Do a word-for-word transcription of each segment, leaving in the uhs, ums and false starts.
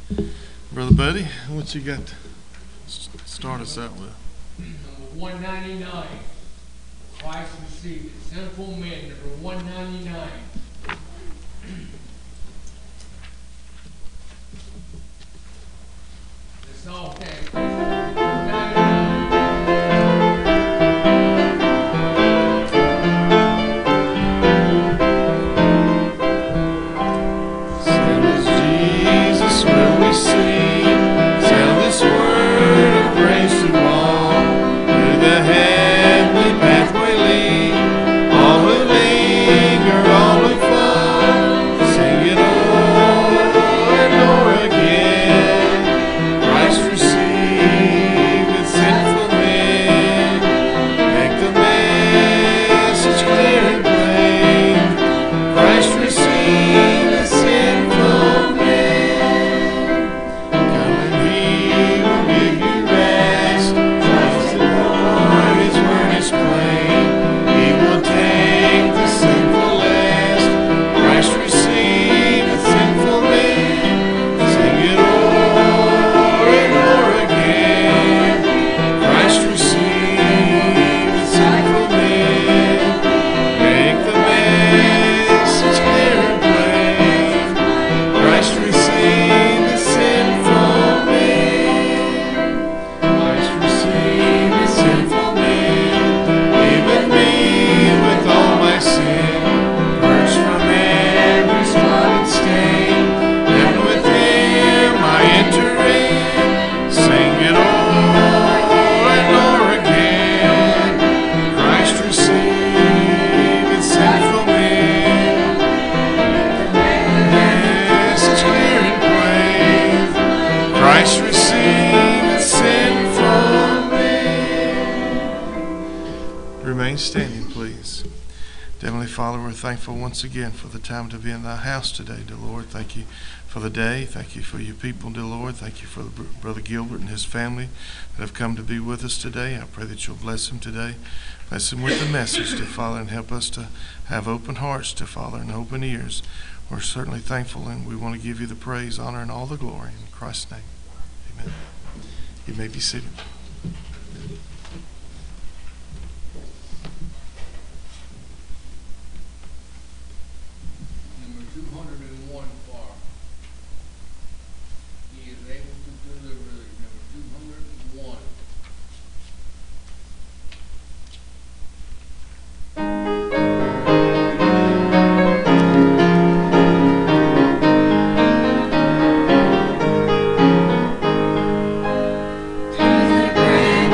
Brother Buddy, what you got to start us out with? Number one ninety-nine. Christ received it. Sinful men, number one ninety-nine. Let's all stand. one ninety-nine. Sound is Jesus will we sing. Sound this word of grace and law. Through the heavenly pathway lead. All who linger, all who fall, sing it o'er and o'er again. Christ received with sinful men. Make the message clear and plain. Christ received with sinful men. Come and He will give you rest. Trust in the Lord, His word is plain. He will take the sinful last. Christ received with sinful men. Sing it o'er and o'er again. Christ received with sinful men. Make the message clear and plain. Christ received with sinful men. Christ received with sinful men. Even me with all my sin. Purged from every spot and stain. And with Him I enter in. Sing it o'er and o'er again. Christ received with sinful men. Message clear and plain. Christ received with sinful men. Remain standing, please. Heavenly Father, we're thankful once again for the time to be in Thy house today, dear Lord. Thank You for the day. Thank You for Your people, dear Lord. Thank You for the br- Brother Gilbert and his family that have come to be with us today. I pray that You'll bless him today. Bless him with the message, to Father, and help us to have open hearts, to Father, and open ears. We're certainly thankful, and we want to give You the praise, honor, and all the glory. In Christ's name, amen. You may be seated. Number two hundred and one far. He is able to deliver us. Number two hundred and one. There's a grand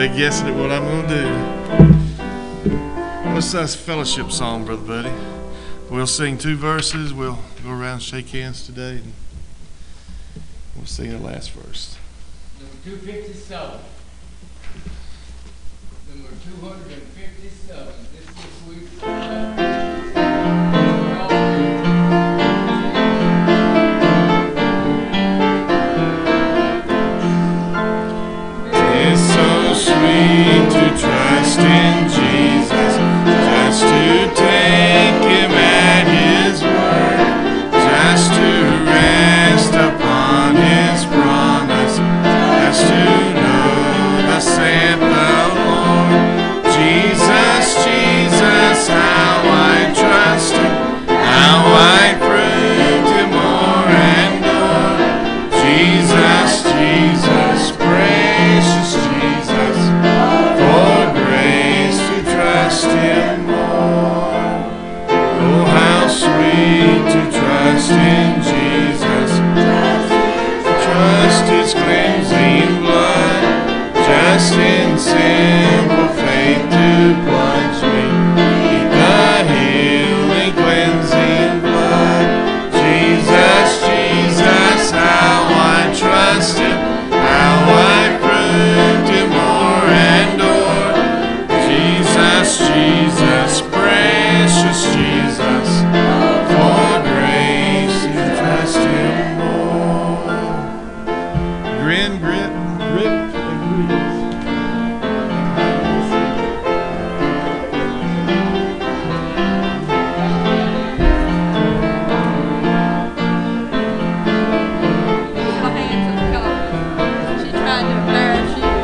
They guessing at what I'm going to do. What's that fellowship song, Brother Buddy? We'll sing two verses. We'll go around and shake hands today. And we'll sing the last verse. Number two fifty-seven. Number two hundred fifty-seven. This is sweet. Sweet to trust in Jesus, just to take Him at His word, just to rest upon His promise, just to know thus saith the Lord. Jesus, Jesus, how I trust Him, how I proved Him more and more. Jesus, Jesus, precious Jesus, for grace to trust Him more. Oh, how sweet to trust in Jesus, trust His cleansing blood, just in simple faith to plunge me in the healing cleansing blood. Jesus, Jesus, how I trust Him, how I proved Him more and more. Jesus, Jesus, precious Jesus, for grace to trust Him more. Grin, grit, grip, and grease. She tried to embarrass you.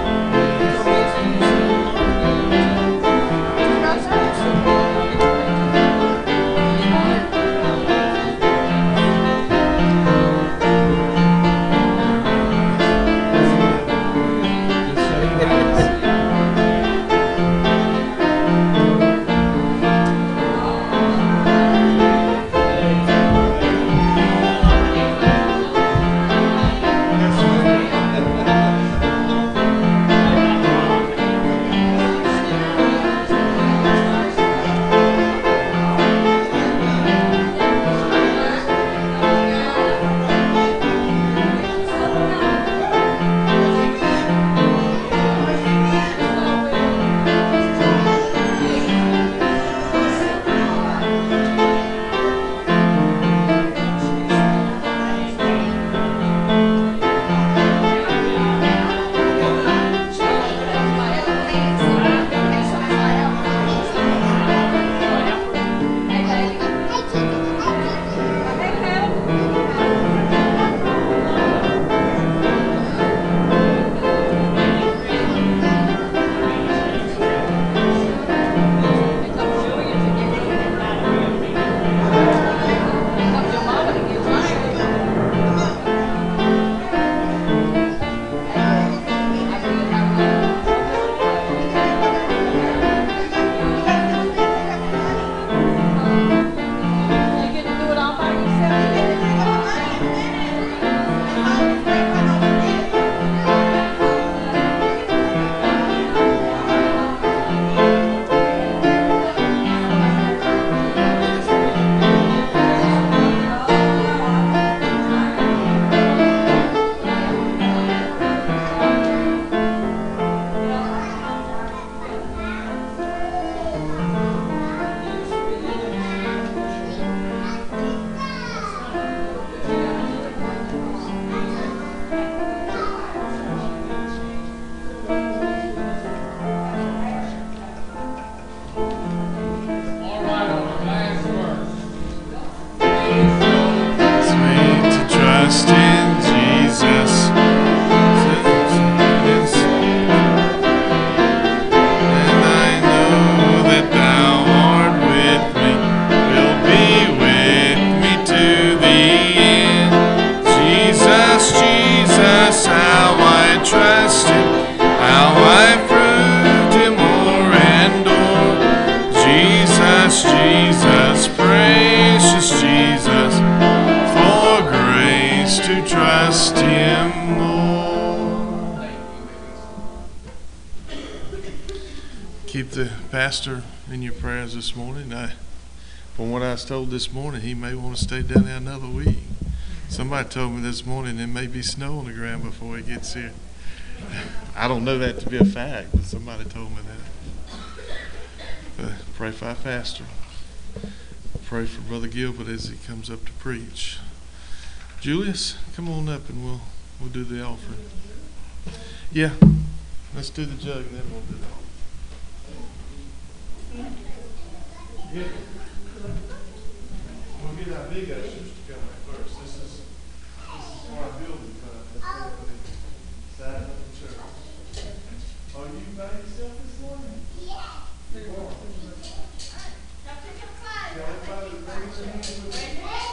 Thank keep the pastor in your prayers this morning. I, from what I was told this morning, he may want to stay down there another week. Somebody told me this morning there may be snow on the ground before he gets here. I don't know that to be a fact, but somebody told me that. Uh, pray for our pastor. Pray for Brother Gilbert as he comes up to preach. Julius, come on up and we'll we'll do the offering. Yeah, let's do the jug and then we'll do the offering. Yeah. We'll get our big ushers to come back first. This is this is for our building fund. That's for the side of the church. Are you by yourself this morning? Yeah. You are. Tell everybody to raise their hands with me.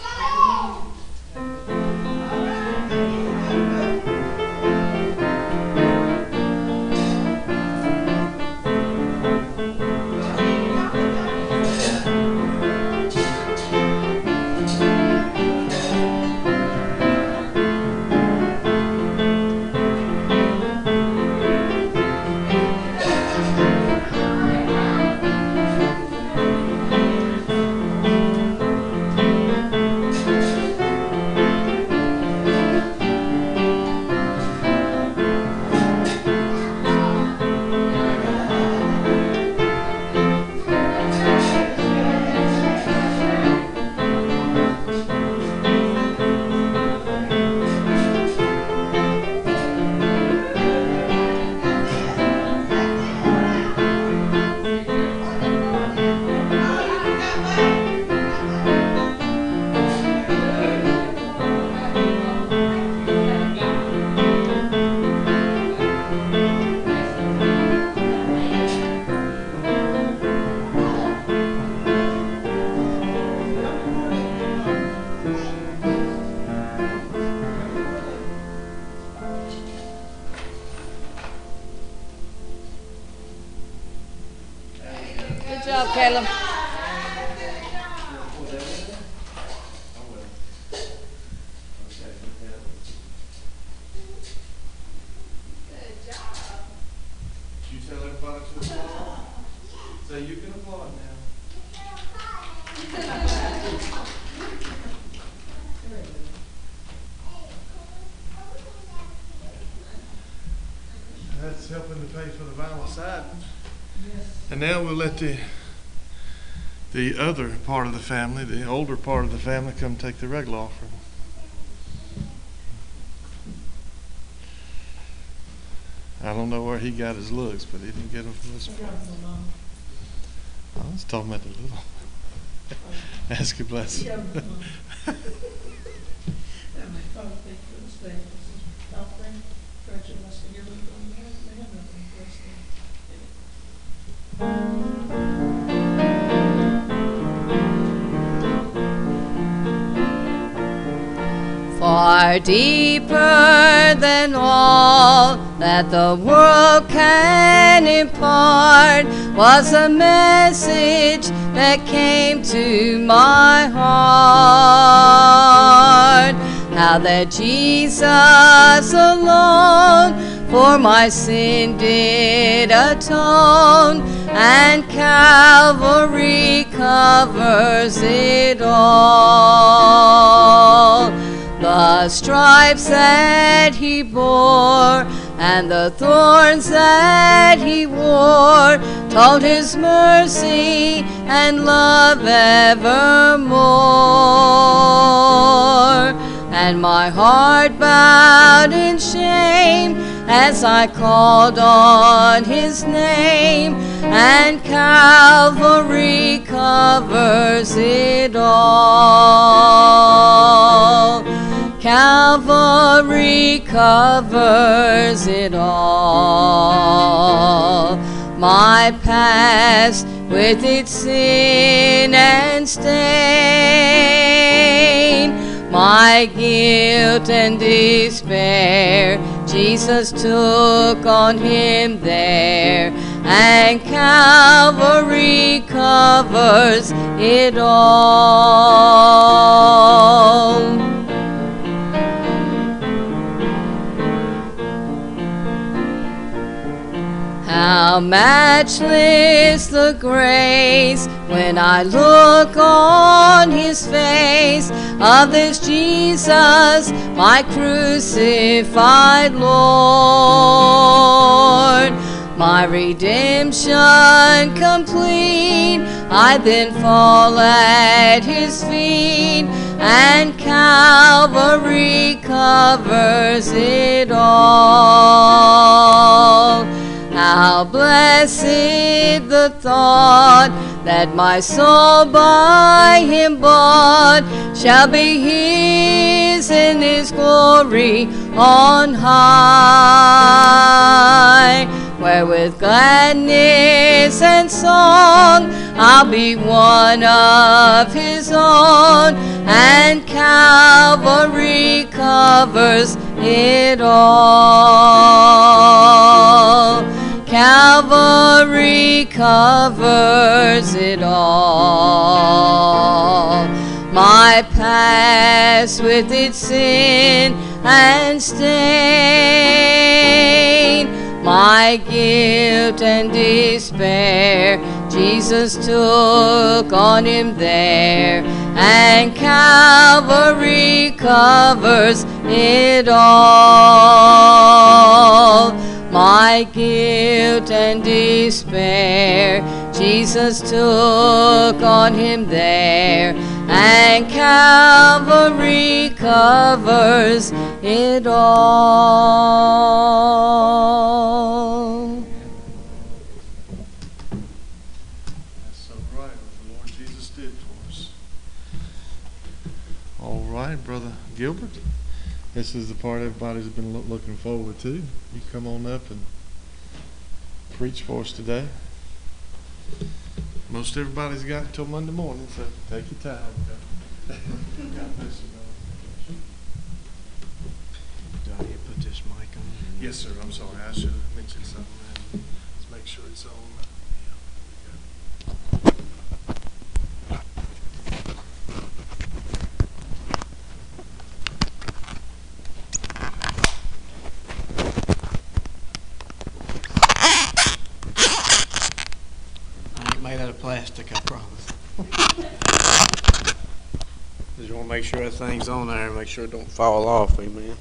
Good job, Caleb. You tell everybody to applaud. So you can applaud now. That's helping to pay for the vinyl siding. And now we'll let the the other part of the family, the older part of the family, come take the regular offering. I don't know where he got his looks, but he didn't get them from this point. I was talking about the little. Ask your blessing. Far deeper than all that the world can impart was a message that came to my heart. How that Jesus alone for my sin did atone, and Calvary covers it all. The stripes that he bore and the thorns that he wore told his mercy and love evermore. And my heart bowed in shame as I called on his name, and Calvary covers it all. Calvary covers it all. My past with its sin and stain, my guilt and despair, Jesus took on him there, and Calvary covers it all. How How matchless the grace when I look on his face of this Jesus, my crucified Lord. My redemption complete, I then fall at his feet, and Calvary covers it all. How blessed the thought that my soul by him bought shall be his in his glory on high, where with gladness and song I'll be one of his own, and Calvary covers it all. Calvary covers it all. My past with its sin and stain, my guilt and despair, Jesus took on him there, and Calvary covers it all. My guilt and despair, Jesus took on him there, and Calvary covers it all. That's so right, what the Lord Jesus did for us. All right, Brother Gilbert. This is the part everybody's been lo- looking forward to. You come on up and preach for us today. Most everybody's got until Monday morning, so take your time. God bless you, brother. Do I need to put this mic on? Yes, sir. I'm sorry. I should have mentioned something. Let's make sure it's on. Made out of plastic, I promise. Just want to make sure that thing's on there and make sure it don't fall off, amen.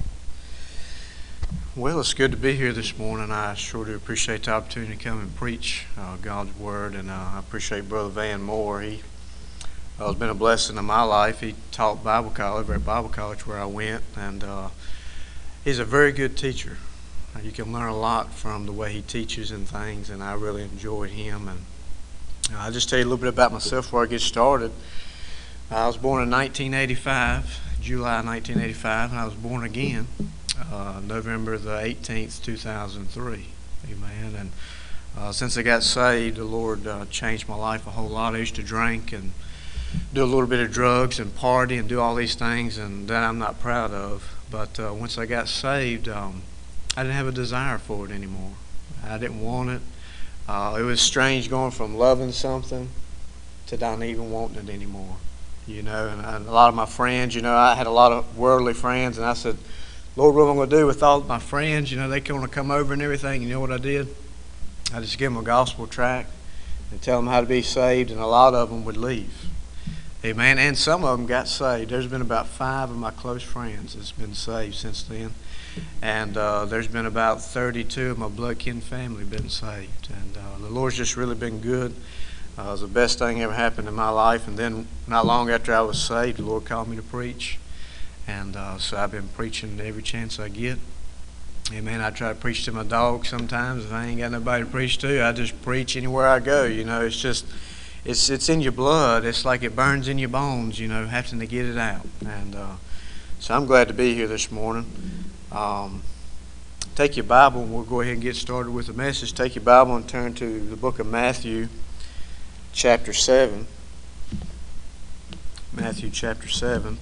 Well, it's good to be here this morning. I sure do appreciate the opportunity to come and preach uh, God's Word, and uh, I appreciate Brother Van Moore. He uh, has been a blessing in my life. He taught Bible college, over at Bible college where I went, and uh, he's a very good teacher. You can learn a lot from the way he teaches and things, and I really enjoyed him. And I'll just tell you a little bit about myself before I get started. I was born in nineteen eighty-five, July nineteen eighty-five, and I was born again uh, November the eighteenth, two thousand three. Amen. And uh, since I got saved, the Lord uh, changed my life a whole lot. I used to drink and do a little bit of drugs and party and do all these things, and that I'm not proud of. But uh, once I got saved, um, I didn't have a desire for it anymore. I didn't want it. Uh, it was strange going from loving something to not even wanting it anymore, you know. And, and a lot of my friends, you know, I had a lot of worldly friends, and I said, Lord, what am I going to do with all my friends? You know, they want to come over and everything. You know what I did? I just gave them a gospel tract and tell them how to be saved, and a lot of them would leave. Amen. And some of them got saved. There's been about five of my close friends that's been saved since then. And uh, there's been about thirty-two of my blood kin family been saved. And uh, the Lord's just really been good. Uh, it was the best thing ever happened in my life. And then not long after I was saved, the Lord called me to preach. And uh, so I've been preaching every chance I get. Amen. I try to preach to my dog sometimes. If I ain't got nobody to preach to, I just preach anywhere I go. You know, it's just, it's it's in your blood. It's like it burns in your bones, you know, having to get it out. And uh, so I'm glad to be here this morning. Um, take your Bible, and we'll go ahead and get started with the message. Take your Bible and turn to the book of Matthew, chapter seven. Matthew chapter seven.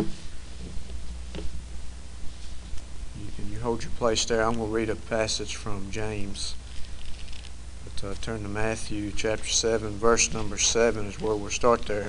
You can you hold your place there. I'm going to read a passage from James. But uh, turn to Matthew chapter seven, verse number seven is where we'll start there.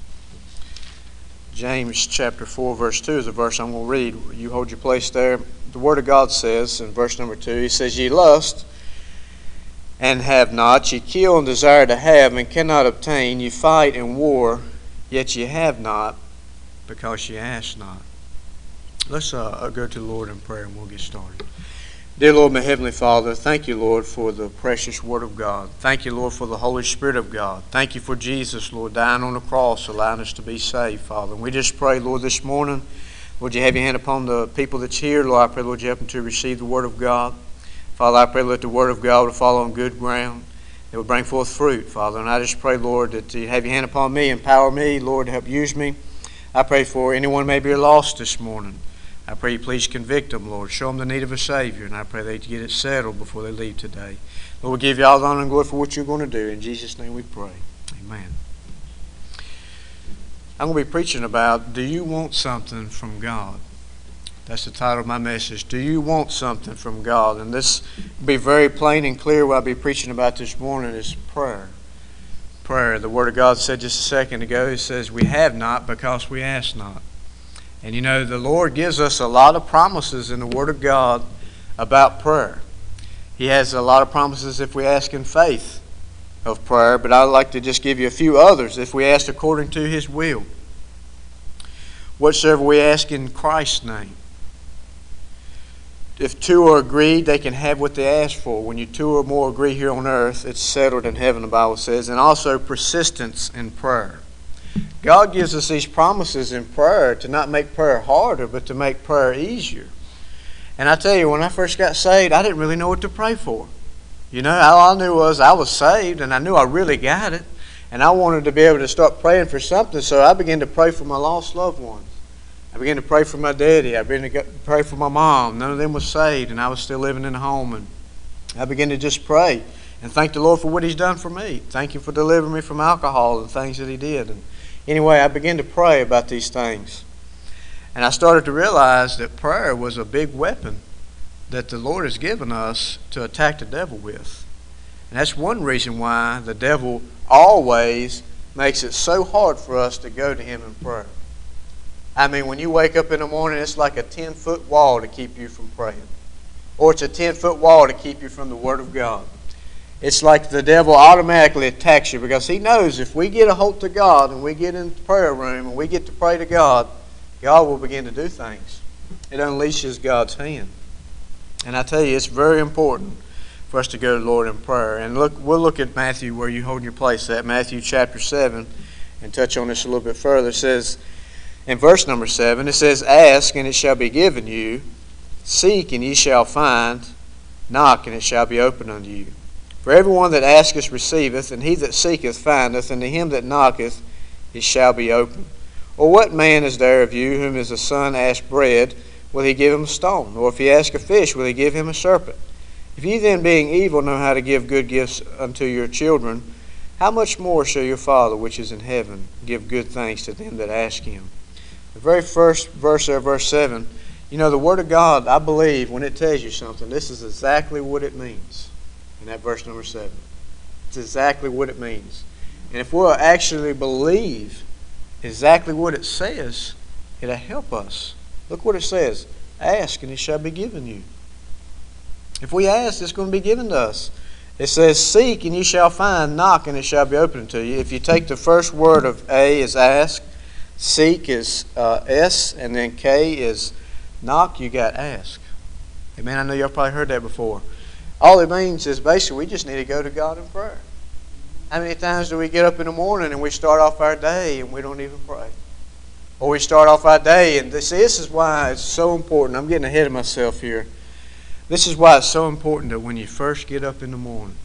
James chapter four, verse two is the verse I'm going to read. You hold your place there. the Word of God says in verse number two, He says, Ye lust and have not, ye kill and desire to have and cannot obtain, ye fight and war, yet ye have not, because ye ask not. Let's uh, go to the Lord in prayer and we'll get started. Dear Lord, my Heavenly Father, thank you, Lord, for the precious Word of God. Thank you, Lord, for the Holy Spirit of God. Thank you for Jesus, Lord, dying on the cross, allowing us to be saved, Father. And we just pray, Lord, this morning, Lord, you have your hand upon the people that's here. Lord, I pray, Lord, you help them to receive the Word of God. Father, I pray, Lord, the Word of God will fall on good ground. It will bring forth fruit, Father. And I just pray, Lord, that you have your hand upon me, empower me, Lord, to help use me. I pray for anyone may be lost this morning. I pray you please convict them, Lord. Show them the need of a Savior, and I pray they get it settled before they leave today. Lord, we give you all the honor and glory for what you're going to do. In Jesus' name we pray. Amen. I'm going to be preaching about, do you want something from God? That's the title of my message. Do you want something from God? And this will be very plain and clear. What I'll be preaching about this morning is prayer. Prayer. The Word of God said just a second ago, it says, we have not because we ask not. And you know, the Lord gives us a lot of promises in the Word of God about prayer. He has a lot of promises if we ask in faith of prayer, but I'd like to just give you a few others if we ask according to His will. Whatsoever we ask in Christ's name. If two are agreed, they can have what they ask for. When you two or more agree here on earth, it's settled in heaven, the Bible says. And also persistence in prayer. God gives us these promises in prayer to not make prayer harder, but to make prayer easier. And I tell you, when I first got saved, I didn't really know what to pray for. You know, all I knew was I was saved, and I knew I really got it. And I wanted to be able to start praying for something, so I began to pray for my lost loved ones. I began to pray for my daddy. I began to pray for my mom. None of them was saved, and I was still living in the home. And I began to just pray and thank the Lord for what He's done for me. Thank Him for delivering me from alcohol and things that He did. And anyway, I began to pray about these things. And I started to realize that prayer was a big weapon that the Lord has given us to attack the devil with. And that's one reason why the devil always makes it so hard for us to go to him in prayer. I mean, when you wake up in the morning, it's like a ten-foot wall to keep you from praying. Or it's a ten-foot wall to keep you from the Word of God. It's like the devil automatically attacks you because he knows if we get a hold to God and we get in the prayer room and we get to pray to God, God will begin to do things. It unleashes God's hand. And I tell you, it's very important for us to go to the Lord in prayer. And look, we'll look at Matthew where you hold your place at, Matthew chapter seven, and touch on this a little bit further. It says, in verse number seven, it says, Ask, and it shall be given you. Seek, and ye shall find. Knock, and it shall be opened unto you. For everyone that asketh receiveth, and he that seeketh findeth, and to him that knocketh it shall be opened. Or what man is there of you, whom is a son ask bread, will he give him a stone? Or if he ask a fish, will he give him a serpent? If ye then, being evil, know how to give good gifts unto your children, how much more shall your Father which is in heaven give good things to them that ask him? The very first verse there, verse seven, you know, the Word of God, I believe, when it tells you something, this is exactly what it means in that verse number seven. It's exactly what it means. And if we'll actually believe exactly what it says, it'll help us. Look what it says. Ask, and it shall be given you. If we ask, it's going to be given to us. It says, Seek, and ye shall find. Knock, and it shall be opened to you. If you take the first word of A is ask, seek is uh, S, and then K is knock, you got ask. Amen. I know y'all probably heard that before. All it means is basically we just need to go to God in prayer. How many times do we get up in the morning and we start off our day and we don't even pray? Or we start off our day and this, this is why it's so important. I'm getting ahead of myself here. This is why it's so important that when you first get up in the morning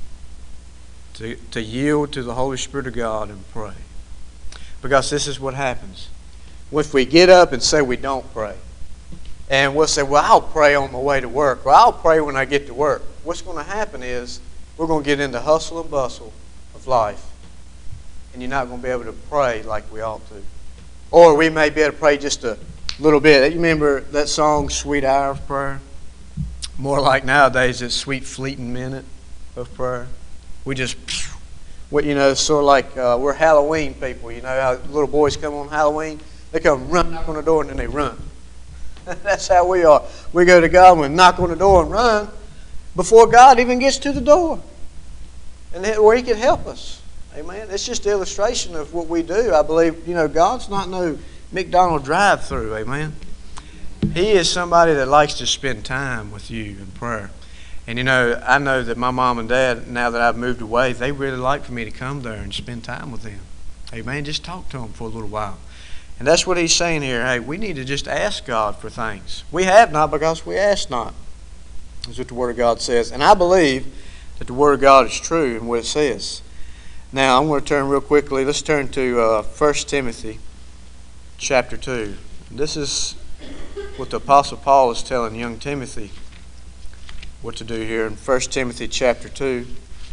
to, to yield to the Holy Spirit of God and pray. Because this is what happens. If we get up and say we don't pray, and we'll say, well, I'll pray on my way to work, or I'll pray when I get to work. What's going to happen is we're going to get into hustle and bustle of life, and you're not going to be able to pray like we ought to. Or we may be able to pray just a little bit. You remember that song, Sweet Hour of Prayer? More like nowadays, it's Sweet Fleeting Minute of Prayer. We just... What you know, sort of like uh, we're Halloween people. You know how little boys come on Halloween? They come run knock on the door and then they run. That's how we are. We go to God and we knock on the door and run before God even gets to the door. And where He can help us. Amen. It's just an illustration of what we do. I believe, you know, God's not no McDonald's drive-through. Amen. He is somebody that likes to spend time with you in prayer. And, you know, I know that my mom and dad, now that I've moved away, they really like for me to come there and spend time with them. Amen. Just talk to them for a little while. And that's what He's saying here. Hey, we need to just ask God for things. We have not because we ask not. That's what the Word of God says. And I believe that the Word of God is true in what it says. Now, I'm going to turn real quickly. Let's turn to uh, First Timothy chapter two. This is what the Apostle Paul is telling young Timothy what to do here in First Timothy chapter two.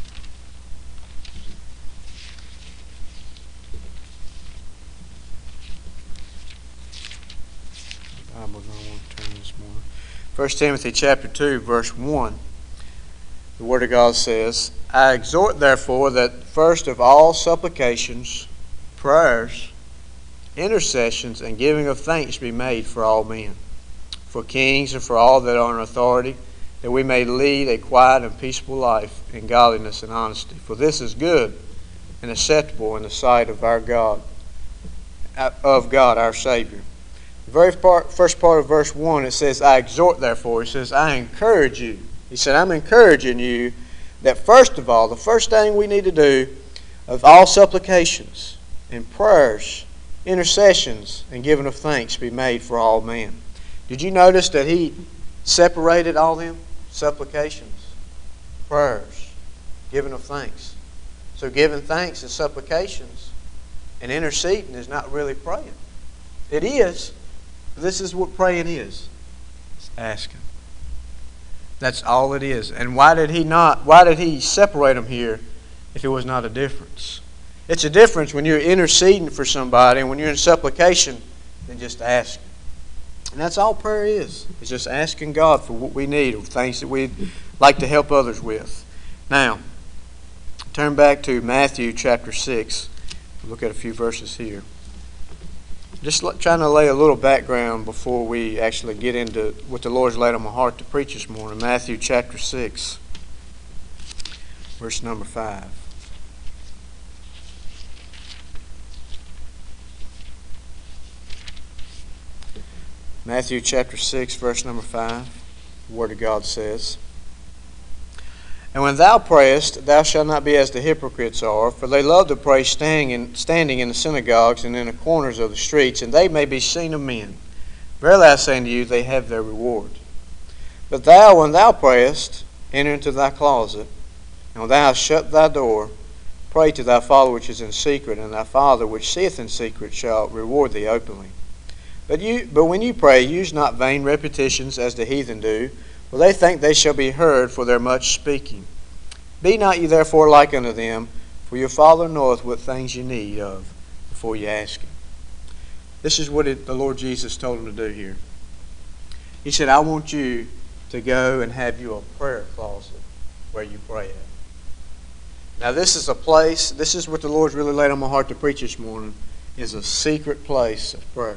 The Bible's going to want to turn this morning. First Timothy chapter two, verse one. The Word of God says, I exhort therefore that first of all supplications, prayers, intercessions, and giving of thanks be made for all men, for kings and for all that are in authority, that we may lead a quiet and peaceable life in godliness and honesty. For this is good and acceptable in the sight of our God, of God our Savior. The very part, first part of verse one, it says, I exhort therefore. It says, I encourage you. He said, I'm encouraging you that first of all, the first thing we need to do of all supplications and prayers, intercessions, and giving of thanks be made for all men. Did you notice that he separated all them? Supplications, prayers, giving of thanks. So giving thanks and supplications and interceding is not really praying. It is. This is what praying is. It's asking. That's all it is. And why did he not, why did he separate them here if it was not a difference? It's a difference when you're interceding for somebody and when you're in supplication than just asking. And that's all prayer is. It's just asking God for what we need or things that we'd like to help others with. Now, turn back to Matthew chapter six. Look at a few verses here. Just trying to lay a little background before we actually get into what the Lord's laid on my heart to preach this morning. Matthew chapter six, verse number five. Matthew chapter six, verse number five. The Word of God says, And when thou prayest, thou shalt not be as the hypocrites are, for they love to pray standing in, standing in the synagogues and in the corners of the streets, and they may be seen of men. Verily I say unto you, they have their reward. But thou, when thou prayest, enter into thy closet, and when thou hast shut thy door, pray to thy Father which is in secret, and thy Father which seeth in secret shall reward thee openly. But you, but when you pray, use not vain repetitions as the heathen do, for they think they shall be heard for their much speaking. Be not ye therefore like unto them, for your Father knoweth what things you need of before you ask Him. This is what it, the Lord Jesus told him to do here. He said, I want you to go and have you a prayer closet where you pray at. Now this is a place, this is what the Lord's really laid on my heart to preach this morning, is a secret place of prayer.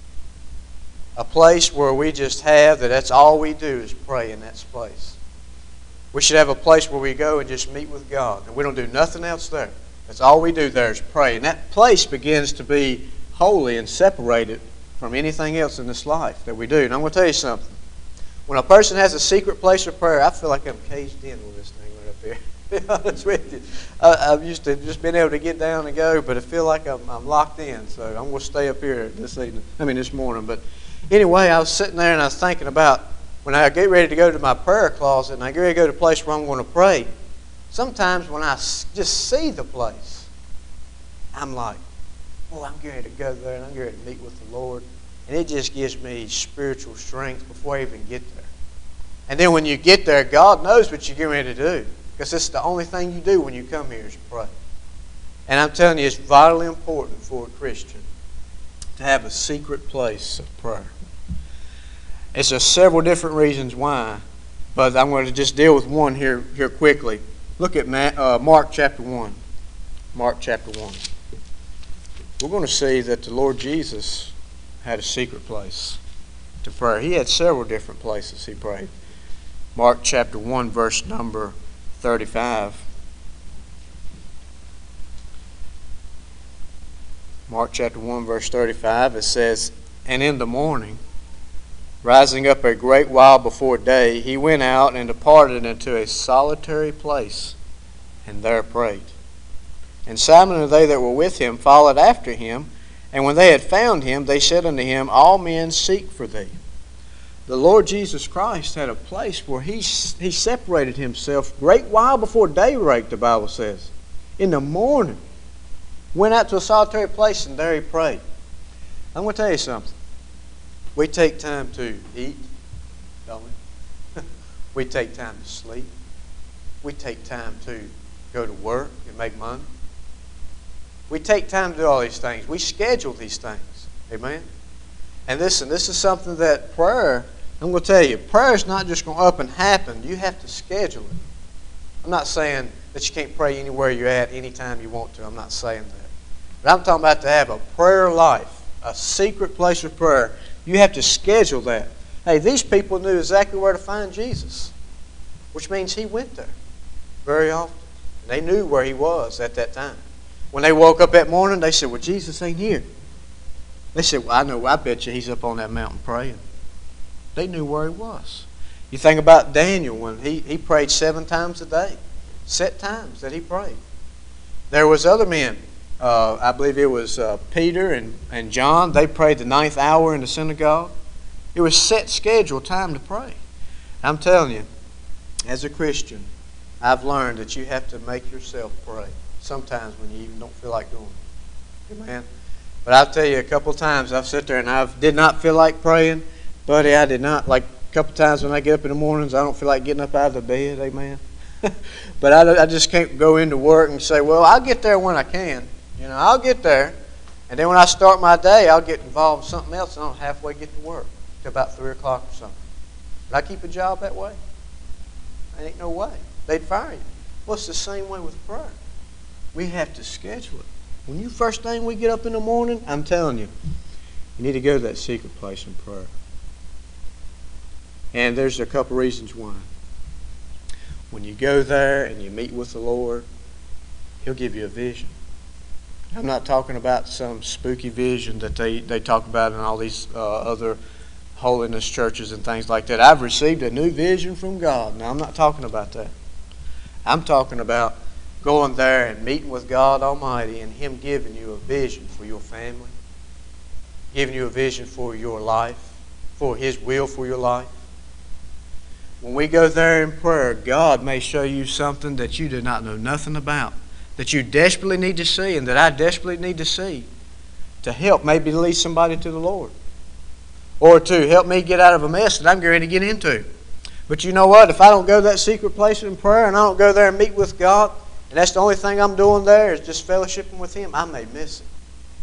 A place where we just have that that's all we do is pray in that place. We should have a place where we go and just meet with God. And we don't do nothing else there. That's all we do there is pray. And that place begins to be holy and separated from anything else in this life that we do. And I'm going to tell you something. When a person has a secret place of prayer, I feel like I'm caged in with this thing right up here. To be honest with you. I, I've used to just been able to get down and go, but I feel like I'm, I'm locked in. So I'm going to stay up here this evening. I mean this morning. But anyway, I was sitting there and I was thinking about when I get ready to go to my prayer closet and I get ready to go to the place where I'm going to pray, sometimes when I just see the place, I'm like, oh, I'm getting ready to go there and I'm getting ready to meet with the Lord. And it just gives me spiritual strength before I even get there. And then when you get there, God knows what you're getting ready to do. Because it's the only thing you do when you come here is pray. And I'm telling you, it's vitally important for a Christian to have a secret place of prayer. It's a several different reasons why, but I'm going to just deal with one here, here quickly. Look at Matt, uh, Mark chapter one. Mark chapter one. We're going to see that the Lord Jesus had a secret place. to prayer. He had several different places he prayed. Mark chapter one, verse number thirty-five. Mark chapter one, verse thirty-five, it says, "And in the morning, rising up a great while before day, he went out and departed into a solitary place, and there prayed. And Simon and they that were with him followed after him. And when they had found him, they said unto him, All men seek for thee." The Lord Jesus Christ had a place where he, he separated himself a great while before daybreak, the Bible says. In the morning. Went out to a solitary place and there he prayed. I'm going to tell you something. We take time to eat, don't we? We take time to sleep. We take time to go to work and make money. We take time to do all these things. We schedule these things. Amen? And listen, this is something that prayer, I'm going to tell you, prayer is not just going to up and happen. You have to schedule it. I'm not saying that you can't pray anywhere you're at, anytime you want to. I'm not saying that. But I'm talking about to have a prayer life, a secret place of prayer. You have to schedule that. Hey, these people knew exactly where to find Jesus, which means he went there very often. And they knew where he was at that time. When they woke up that morning, they said, "Well, Jesus ain't here." They said, "Well, I know, I bet you he's up on that mountain praying." They knew where he was. You think about Daniel when he, he prayed seven times a day. Set times that he prayed. There was other men. Uh, I believe it was uh, Peter and, and John. They prayed the ninth hour in the synagogue. It was set scheduled time to pray. I'm telling you, as a Christian, I've learned that you have to make yourself pray. Sometimes when you even don't feel like doing it. Amen. But I'll tell you, a couple of times I've sat there and I did not feel like praying. Buddy, I did not. Like a couple of times when I get up in the mornings, I don't feel like getting up out of the bed. Amen. But I, I just can't go into work and say, well, I'll get there when I can. You know, I'll get there. And then when I start my day, I'll get involved in something else and I don't halfway get to work till about three o'clock or something. Would I keep a job that way? There ain't no way. They'd fire you. Well, it's the same way with prayer. We have to schedule it. When you first thing we get up in the morning, I'm telling you, you need to go to that secret place in prayer. And there's a couple reasons why. When you go there and you meet with the Lord, he'll give you a vision. I'm not talking about some spooky vision that they, they talk about in all these uh, other holiness churches and things like that. I've received a new vision from God. Now, I'm not talking about that. I'm talking about going there and meeting with God Almighty and him giving you a vision for your family, giving you a vision for your life, for his will for your life. When we go there in prayer, God may show you something that you do not know nothing about, that you desperately need to see and that I desperately need to see to help maybe lead somebody to the Lord or to help me get out of a mess that I'm going to get into. But you know what? If I don't go to that secret place in prayer and I don't go there and meet with God, and that's the only thing I'm doing there is just fellowshipping with him, I may miss it.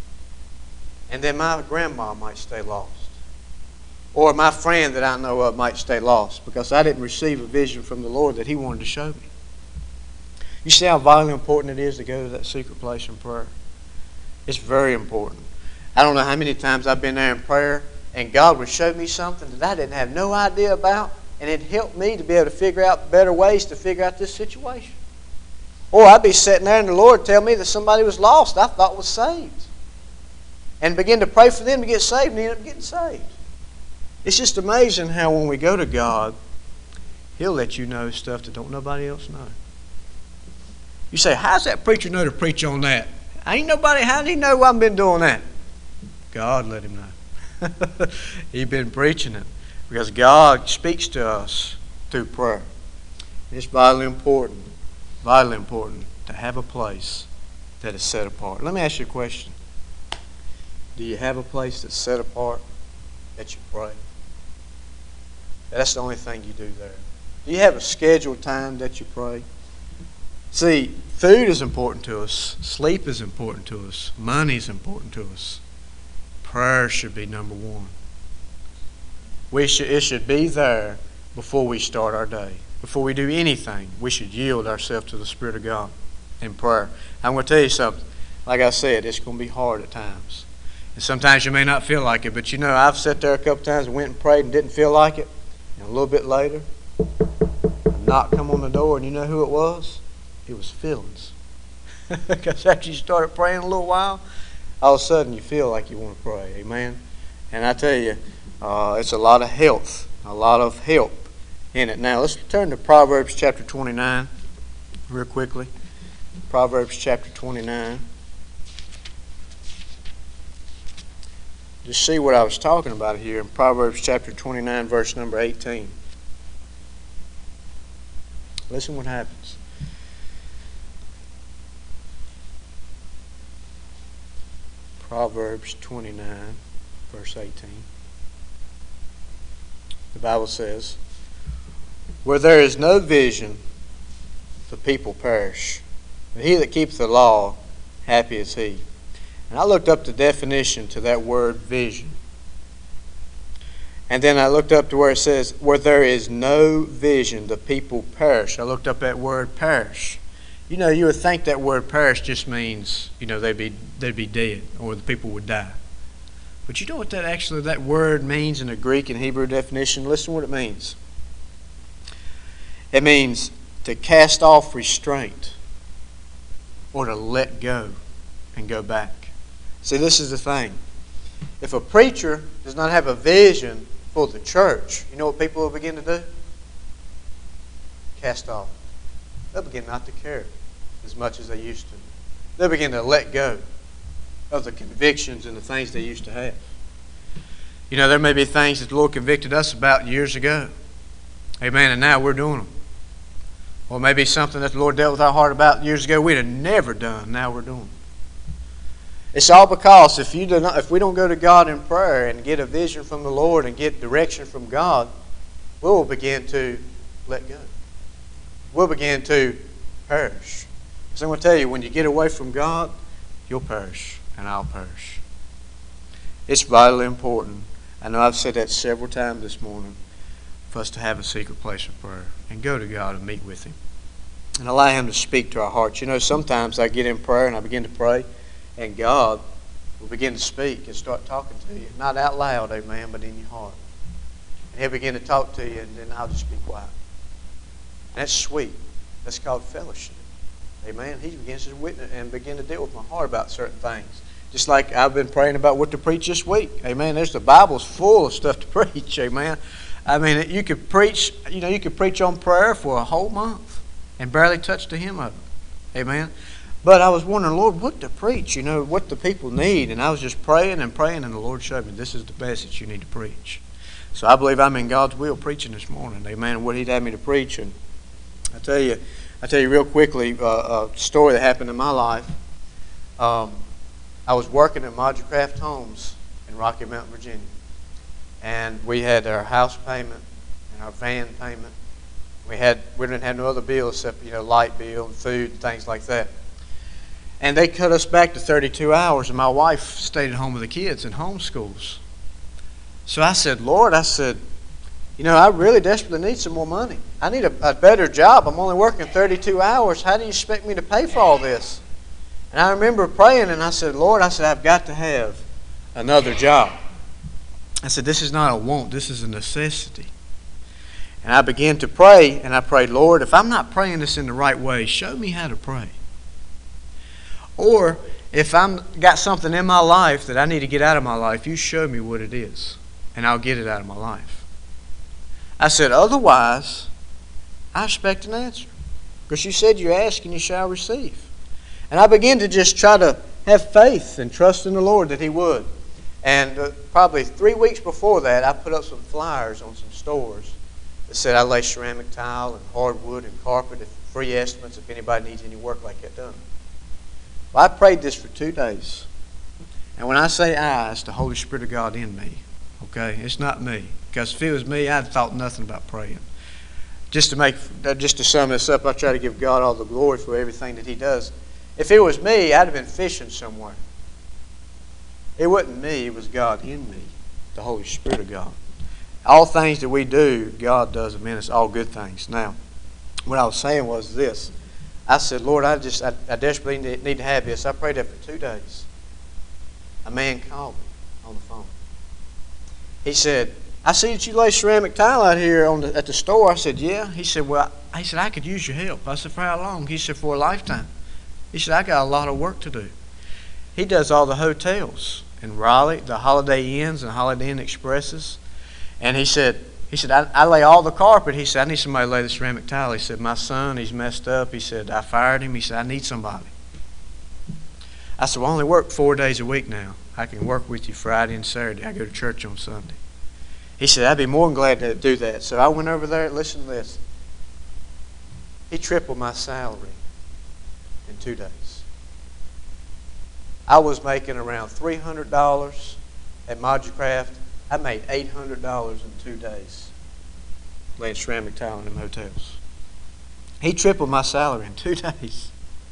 And then my grandma might stay lost. Or my friend that I know of might stay lost because I didn't receive a vision from the Lord that he wanted to show me. You see how vitally important it is to go to that secret place in prayer? It's very important. I don't know how many times I've been there in prayer and God would show me something that I didn't have no idea about, and it helped me to be able to figure out better ways to figure out this situation. Or I'd be sitting there and the Lord tell me that somebody was lost I thought was saved. And begin to pray for them to get saved and end up getting saved. It's just amazing how when we go to God, he'll let you know stuff that don't nobody else know. You say, how's that preacher know to preach on that? Ain't nobody, how did he know I've been doing that? God let him know. He's been preaching it. Because God speaks to us through prayer. It's vitally important, vitally important to have a place that is set apart. Let me ask you a question. Do you have a place that's set apart that you pray? That's the only thing you do there. Do you have a scheduled time that you pray? See, food is important to us. Sleep is important to us. Money is important to us. Prayer should be number one. We should, it should be there before we start our day. Before we do anything, we should yield ourselves to the Spirit of God in prayer. I'm going to tell you something. Like I said, it's going to be hard at times. And sometimes you may not feel like it, but you know, I've sat there a couple times and went and prayed and didn't feel like it. And a little bit later, a knock come on the door, and you know who it was? It was feelings. Because after you started praying a little while, all of a sudden you feel like you want to pray. Amen? And I tell you, uh, it's a lot of health, a lot of help in it. Now, let's turn to Proverbs chapter twenty-nine real quickly. Proverbs chapter twenty-nine. Just see what I was talking about here in Proverbs chapter twenty-nine, verse number eighteen. Listen what happens. Proverbs twenty-nine, verse eighteen. The Bible says, "Where there is no vision, the people perish. But he that keepeth the law, happy is he." And I looked up the definition to that word vision. And then I looked up to where it says, "Where there is no vision, the people perish." I looked up that word perish. You know, you would think that word perish just means, you know, they'd be they'd be dead, or the people would die. But you know what that actually that word means in the Greek and Hebrew definition? Listen to what it means. It means to cast off restraint, or to let go and go back. See, this is the thing. If a preacher does not have a vision for the church, you know what people will begin to do? Cast off. They'll begin not to care as much as they used to. They'll begin to let go of the convictions and the things they used to have. You know, there may be things that the Lord convicted us about years ago. Amen. And now we're doing them. Or maybe something that the Lord dealt with our heart about years ago we'd have never done. Now we're doing it. It's all because if you do not, if we don't go to God in prayer and get a vision from the Lord and get direction from God, we'll begin to let go. We'll begin to perish. So I'm going to tell you, when you get away from God, you'll perish, and I'll perish. It's vitally important. I know I've said that several times this morning, for us to have a secret place of prayer and go to God and meet with Him and allow Him to speak to our hearts. You know, sometimes I get in prayer and I begin to pray, and God will begin to speak and start talking to you. Not out loud, amen, but in your heart. And He'll begin to talk to you, and then I'll just be quiet. That's sweet. That's called fellowship. Amen. He begins to witness and begin to deal with my heart about certain things. Just like I've been praying about what to preach this week. Amen. There's the Bible's full of stuff to preach. Amen. I mean, you could preach, you know, you could preach on prayer for a whole month and barely touch the hem of it. Amen. But I was wondering, Lord, what to preach, you know, what the people need. And I was just praying and praying, and the Lord showed me this is the message you need to preach. So I believe I'm in God's will preaching this morning. Amen. What He'd have me to preach. And I tell you, I tell you real quickly uh, a story that happened in my life. Um, I was working at Moducraft Homes in Rocky Mount, Virginia. And we had our house payment and our van payment. We had we didn't have no other bills except, you know, light bill and food and things like that. And they cut us back to thirty-two hours, and my wife stayed at home with the kids in homeschools. So I said, Lord, I said, you know, I really desperately need some more money. I need a, a better job. I'm only working thirty-two hours. How do you expect me to pay for all this? And I remember praying, and I said, Lord, I said, I've got to have another job. I said, this is not a want, this is a necessity. And I began to pray, and I prayed, Lord, if I'm not praying this in the right way, show me how to pray. Or if I've got something in my life that I need to get out of my life, you show me what it is, and I'll get it out of my life. I said, otherwise, I expect an answer. Because you said you ask and you shall receive. And I began to just try to have faith and trust in the Lord that He would. And uh, probably three weeks before that, I put up some flyers on some stores that said I lay ceramic tile and hardwood and carpet, free estimates if anybody needs any work like that done. Well, I prayed this for two days. And when I say I, it's the Holy Spirit of God in me. Okay? It's not me. Because if it was me, I'd thought nothing about praying. Just to make, just to sum this up, I try to give God all the glory for everything that He does. If it was me, I'd have been fishing somewhere. It wasn't me, it was God in me, the Holy Spirit of God. All things that we do, God does them in us, all good things. Now, what I was saying was this. I said, Lord, I just, I, I desperately need to have this. I prayed that for two days. a man called me on the phone. He said, I see that you lay ceramic tile out here on the, at the store. I said, yeah. He said, well, I, he said, I could use your help. I said, for how long? He said, for a lifetime. He said, I got a lot of work to do. He does all the hotels in Raleigh, the Holiday Inns and Holiday Inn Expresses. And he said, he said, I, I lay all the carpet. He said, I need somebody to lay the ceramic tile. He said, my son, he's messed up. He said, I fired him. He said, I need somebody. I said, well, I only work four days a week now. I can work with you Friday and Saturday. I go to church on Sunday. He said, I'd be more than glad to do that. So I went over there. Listen to this. He tripled my salary in two days. I was making around three hundred dollars at Moducraft. I made eight hundred dollars in two days laying ceramic tile in them hotels. He tripled my salary in two days.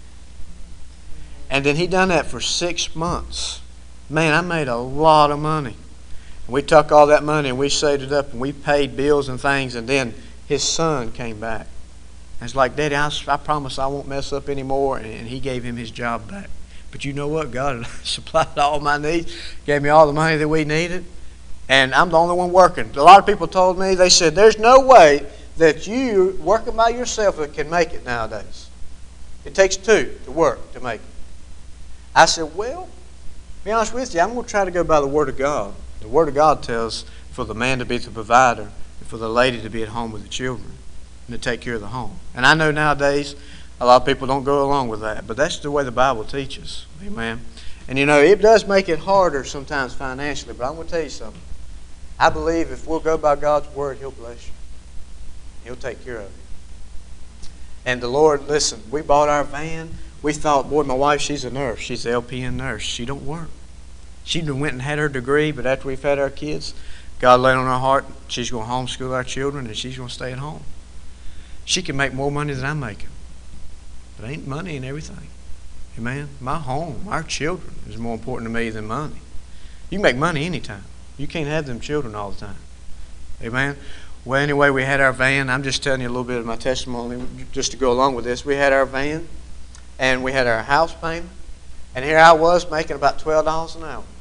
And then he done that for six months. Man, I made a lot of money. And we took all that money and we saved it up and we paid bills and things. And then his son came back. And it's like, Daddy, I, I promise I won't mess up anymore. And he gave him his job back. But you know what? God supplied all my needs, gave me all the money that we needed. And I'm the only one working. A lot of people told me, they said, there's no way that you, working by yourself, can make it nowadays. It takes two to work to make it. I said, well, to be honest with you, I'm going to try to go by the Word of God. The Word of God tells for the man to be the provider and for the lady to be at home with the children and to take care of the home. And I know nowadays a lot of people don't go along with that, but that's the way the Bible teaches. Amen. And you know, it does make it harder sometimes financially, but I'm going to tell you something. I believe if we'll go by God's Word, He'll bless you. He'll take care of you. And the Lord, listen, we bought our van. We thought, boy, my wife, she's a nurse. She's an L P N nurse. She don't work. She went and had her degree, but after we've had our kids, God laid on her heart, she's going to homeschool our children and she's going to stay at home. She can make more money than I'm making. But ain't money and everything. Amen. My home, our children is more important to me than money. You can make money anytime. You can't have them children all the time. Amen. Well, anyway, we had our van. I'm just telling you a little bit of my testimony just to go along with this. We had our van, and we had our house payment, and here I was making about twelve dollars an hour.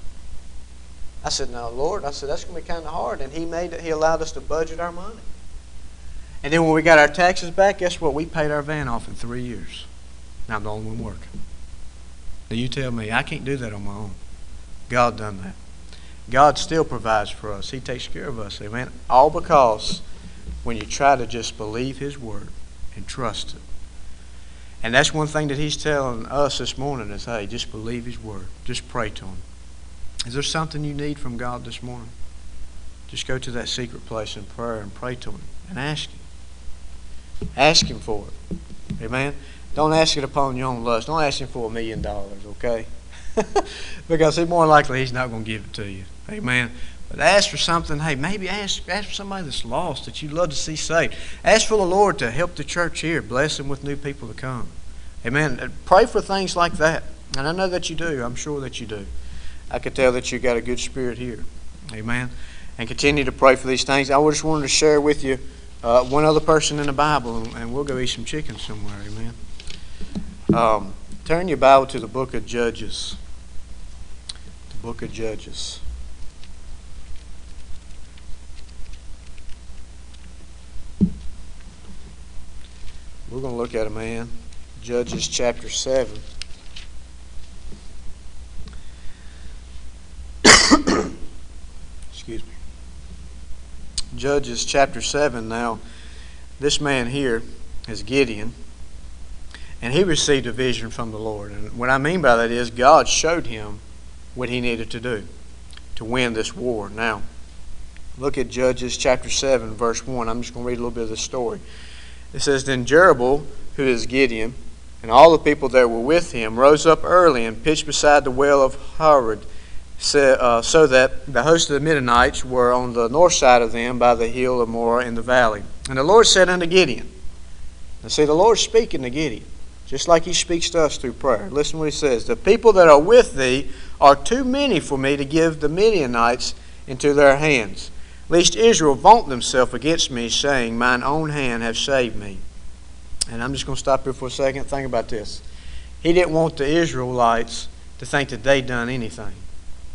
I said, "Now, Lord," I said, "that's going to be kind of hard." And He made it. He allowed us to budget our money. And then when we got our taxes back, guess what? We paid our van off in three years. Now I'm the only one working. Now you tell me, I can't do that on my own. God done that. God still provides for us. He takes care of us. Amen. All because when you try to just believe His Word and trust it. And that's one thing that He's telling us this morning is, hey, just believe His Word. Just pray to Him. Is there something you need from God this morning? Just go to that secret place in prayer and pray to Him and ask Him. Ask Him for it. Amen. Don't ask it upon your own lust. Don't ask Him for a million dollars, okay? Because He's more likely He's not going to give it to you. Amen. But ask for something. Hey, maybe ask, ask for somebody that's lost that you'd love to see saved. Ask for the Lord to help the church here. Bless them with new people to come. Amen. Pray for things like that. And I know that you do. I'm sure that you do. I can tell that you've got a good spirit here. Amen. And continue to pray for these things. I just wanted to share with you uh, one other person in the Bible, and we'll go eat some chicken somewhere. Amen. Um, turn your Bible to the book of Judges. The book of Judges. We're going to look at a man. Judges chapter seven. Excuse me. Judges chapter seven. Now, this man here is Gideon. And he received a vision from the Lord. And what I mean by that is God showed him what he needed to do to win this war. Now, look at Judges chapter seven, verse one. I'm just going to read a little bit of the story. It says, Then Jeroboam, who is Gideon, and all the people that were with him rose up early and pitched beside the well of Harod, so, uh, so that the host of the Midianites were on the north side of them by the hill of Moreh in the valley. And the Lord said unto Gideon, now see, the Lord's speaking to Gideon, just like He speaks to us through prayer. Listen to what He says. The people that are with thee are too many for me to give the Midianites into their hands, lest Israel vaunt themselves against me, saying, Mine own hand hath saved me. And I'm just going to stop here for a second. Think about this. He didn't want the Israelites to think that they'd done anything.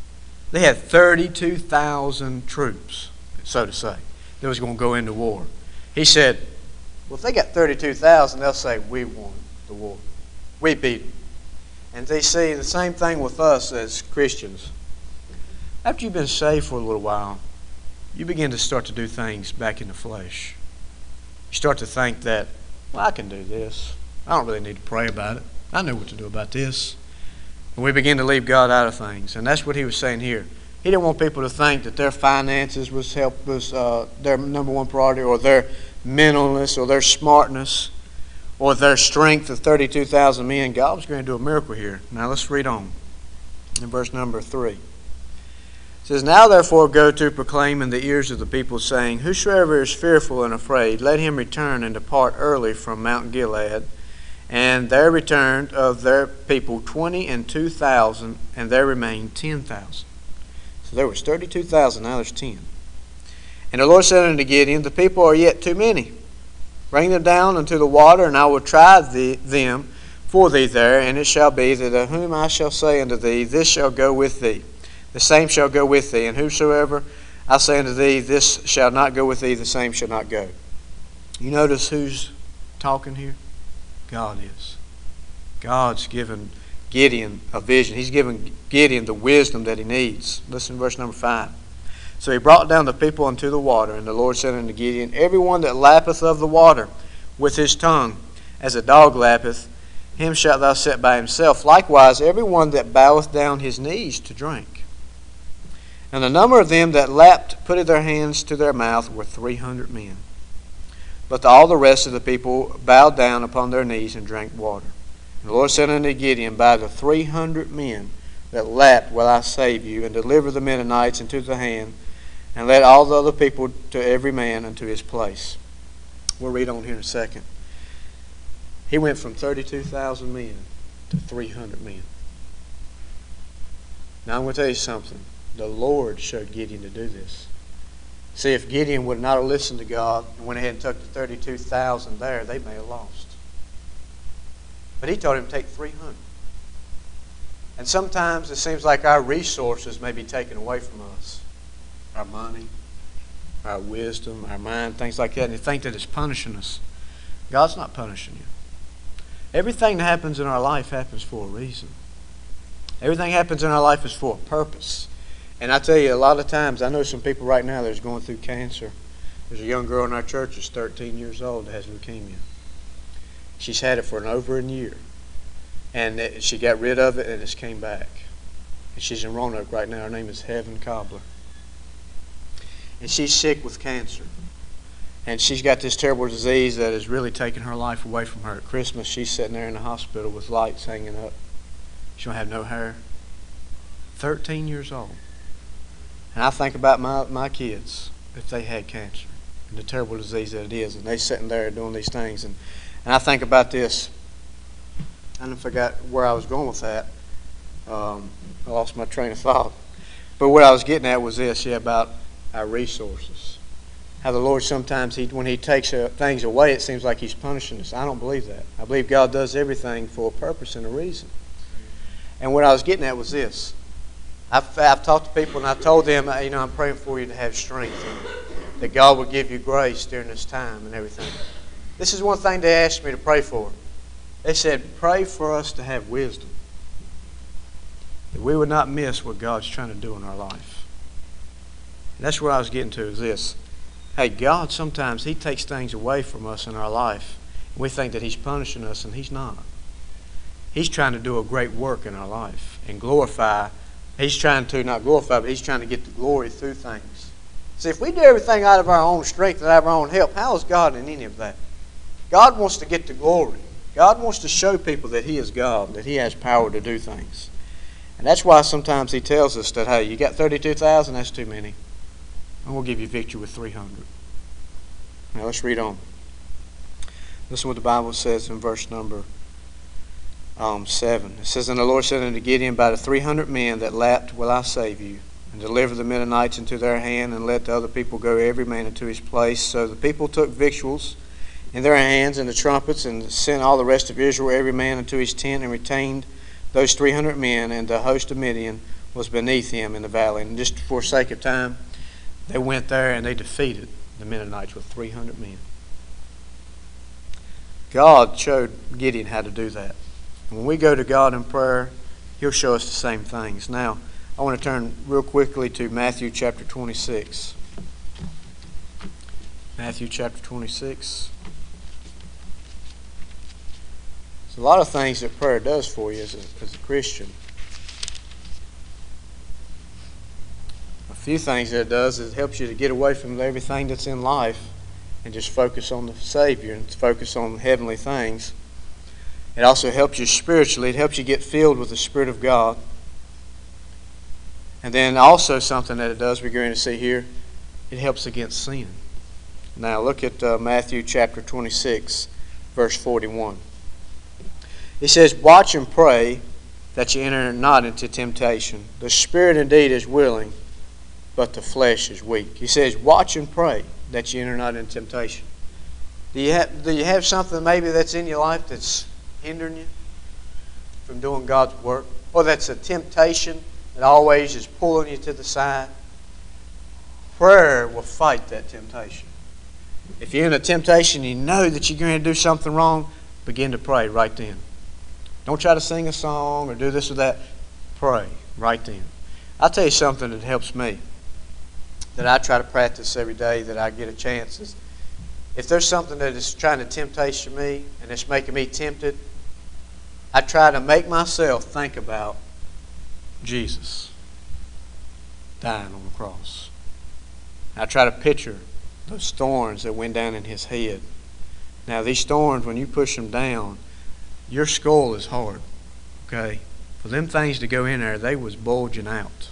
They had thirty-two thousand troops, so to say, that was going to go into war. He said, well, if they got thirty-two thousand, they'll say, we won the war. We beat them. And they see the same thing with us as Christians. After you've been saved for a little while, you begin to start to do things back in the flesh. You start to think that, well, I can do this. I don't really need to pray about it. I know what to do about this. And we begin to leave God out of things. And that's what he was saying here. He didn't want people to think that their finances was help was uh, their number one priority, or their mentalness, or their smartness, or their strength of thirty-two thousand men. God was going to do a miracle here. Now let's read on in verse number three. It says, now therefore go to proclaim in the ears of the people, saying, whosoever is fearful and afraid, let him return and depart early from Mount Gilead. And there returned of their people twenty and two thousand, and there remained ten thousand. So there was thirty-two thousand, now there's ten. And the Lord said unto Gideon, the people are yet too many. Bring them down unto the water, and I will try thee, them for thee there. And it shall be that of whom I shall say unto thee, this shall go with thee, the same shall go with thee. And whosoever I say unto thee, this shall not go with thee, the same shall not go. You notice who's talking here? God is. God's given Gideon a vision. He's given Gideon the wisdom that he needs. Listen to verse number five. So he brought down the people unto the water, and the Lord said unto Gideon, every one that lappeth of the water with his tongue, as a dog lappeth, him shalt thou set by himself. Likewise, every one that boweth down his knees to drink. And the number of them that lapped, putting their hands to their mouth, were three hundred men. But all the rest of the people bowed down upon their knees and drank water. And the Lord said unto Gideon, by the three hundred men that lapped will I save you, and deliver the Midianites into the hand, and let all the other people to every man unto his place. We'll read on here in a second. He went from thirty-two thousand men to three hundred men. Now I'm going to tell you something. The Lord showed Gideon to do this. See, if Gideon would not have listened to God and went ahead and took the thirty-two thousand there, they may have lost. But he told him to take three hundred. And sometimes it seems like our resources may be taken away from us. Our money, our wisdom, our mind, things like that. And you think that it's punishing us. God's not punishing you. Everything that happens in our life happens for a reason. Everything happens in our life is for a purpose. And I tell you, a lot of times, I know some people right now that's going through cancer. There's a young girl in our church that's thirteen years old that has leukemia. She's had it for an over a year. And it, she got rid of it and it's came back. And she's in Roanoke right now. Her name is Heaven Cobbler. And she's sick with cancer. And she's got this terrible disease that has really taken her life away from her. At Christmas, she's sitting there in the hospital with lights hanging up. She don't have no hair. thirteen years old. And I think about my, my kids, if they had cancer, and the terrible disease that it is, and they sitting there doing these things. And, and I think about this. I didn't forget where I was going with that. Um, I lost my train of thought. But what I was getting at was this, yeah, about our resources. How the Lord sometimes, he, when he takes uh, things away, it seems like he's punishing us. I don't believe that. I believe God does everything for a purpose and a reason. And what I was getting at was this. I've, I've talked to people and I told them, you know, I'm praying for you to have strength and that God will give you grace during this time and everything. This is one thing they asked me to pray for. They said, pray for us to have wisdom. That we would not miss what God's trying to do in our life. And that's where I was getting to is this. Hey, God sometimes, he takes things away from us in our life. And we think that he's punishing us, and he's not. He's trying to do a great work in our life and glorify. He's trying to, not glorify, but he's trying to get the glory through things. See, if we do everything out of our own strength and out of our own help, how is God in any of that? God wants to get the glory. God wants to show people that he is God, that he has power to do things. And that's why sometimes he tells us that, hey, you got thirty-two thousand, that's too many. And we'll give you victory with three hundred. Now let's read on. Listen to what the Bible says in verse number um, seven. It says, and the Lord said unto Gideon, by the three hundred men that lapped will I save you, and deliver the Midianites into their hand, and let the other people go every man into his place. So the people took victuals in their hands and the trumpets, and sent all the rest of Israel every man into his tent, and retained those three hundred men. And the host of Midian was beneath him in the valley. And just for sake of time, they went there and they defeated the Mennonites with three hundred men. God showed Gideon how to do that. And when we go to God in prayer, He'll show us the same things. Now, I want to turn real quickly to Matthew chapter twenty-six. Matthew chapter twenty-six. There's a lot of things that prayer does for you as a, as a Christian. A few things that it does is it helps you to get away from everything that's in life and just focus on the Savior and focus on heavenly things. It also helps you spiritually. It helps you get filled with the Spirit of God. And then also something that it does, we're going to see here, it helps against sin. Now look at uh, Matthew chapter twenty-six, verse forty-one. It says, "Watch and pray that you enter not into temptation. The spirit indeed is willing, but the flesh is weak." He says, watch and pray that you enter not into temptation. Do you have, do you have something maybe that's in your life that's hindering you from doing God's work? Or that's a temptation that always is pulling you to the side? Prayer will fight that temptation. If you're in a temptation and you know that you're going to do something wrong, begin to pray right then. Don't try to sing a song or do this or that. Pray right then. I'll tell you something that helps me, that I try to practice every day that I get a chance. Is if there's something that is trying to tempt me and it's making me tempted, I try to make myself think about Jesus dying on the cross. I try to picture those thorns that went down in His head. Now these thorns, when you push them down, your skull is hard. Okay? For them things to go in there, they was bulging out